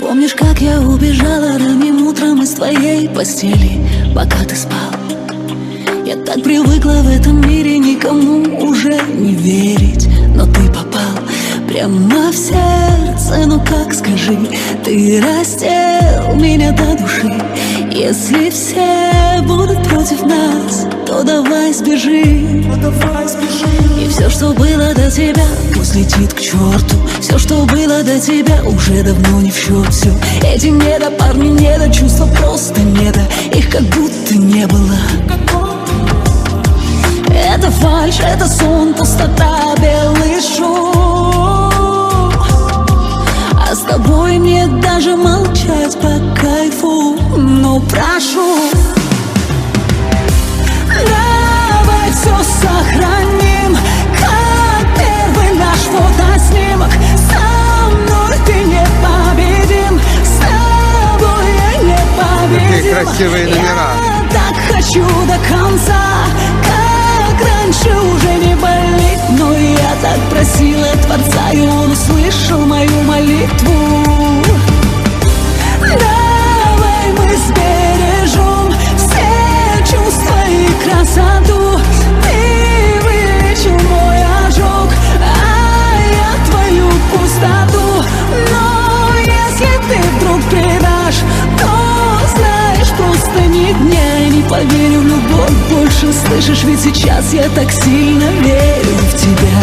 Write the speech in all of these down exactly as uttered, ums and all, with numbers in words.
Помнишь, как я убежала ранним утром из твоей постели, пока ты спал? Я так привыкла в этом мире никому уже не верить, но ты попал прямо в сердце. Ну как, скажи, ты раздел меня до души. Если все будут против нас, то давай сбежим. И все, что было до тебя, пусть летит к черту. Все, что было до тебя, уже давно не в счет. Все эти не до парни, не до чувства, просто не до. Их как будто не было. Это фальшь, это сон, пустота, белый шум. А с тобой мне даже молчать по кайфу. Но прошу, давай все сохраним, как первый наш фотоснимок. Со мной ты непобедим, с тобой я непобедим. Какие красивые номера. Я так хочу до конца, раньше уже не болит, но я так просила Творца, и Он услышал мою молитву. Давай мы сбережем все чувства и красоту. Ты вылечил мой ожог, а я твою пустоту. Но если ты вдруг предашь, то знаешь, просто ни дня не поверю в любовь больше. Слышишь, ведь сейчас я так сильно верю в тебя.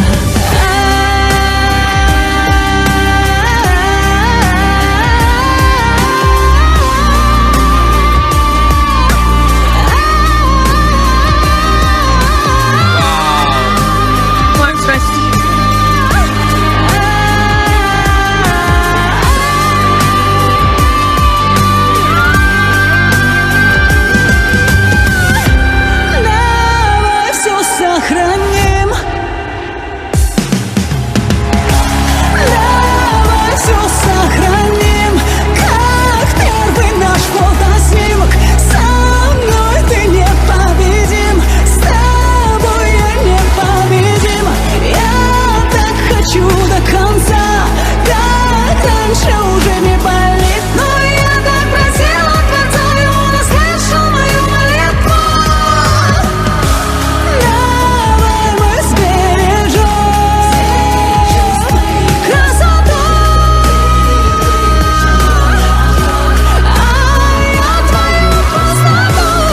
Сохраним. Давай все сохраним, как первый наш фотоснимок. Со мной ты непобедим, с тобой я непобедим. Я так хочу до конца, как раньше уже не болит, но я так просила Творца, и Он услышал мою молитву.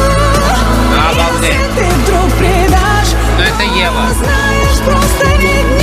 Но это Ева. Знаешь, просто не